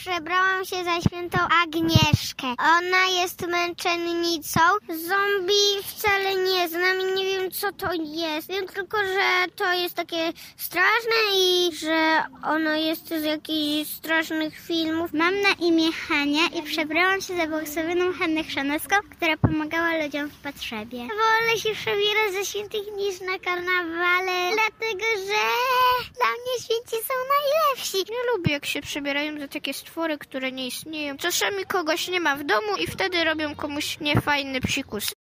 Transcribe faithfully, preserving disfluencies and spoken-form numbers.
przebrałam się za świętą Agnieszkę. Ona jest męczennicą. Zombie wcale nie znam i nie wiem, co to jest. Wiem tylko, że to jest takie straszne i że ono jest z jakichś strasznych filmów. Mam na imię Hania i przebrałam się za błogosławioną Hannę Chrzanowską, która pomagała ludziom w potrzebie. Wolę się przebierać za świętych niż na karnawale, dlatego że dla mnie święci są najlepsi. Nie lubię, jak się przebierają za takie stwory, które nie istnieją. Czasami kogoś nie ma w domu i wtedy robią komuś niefajny psikus.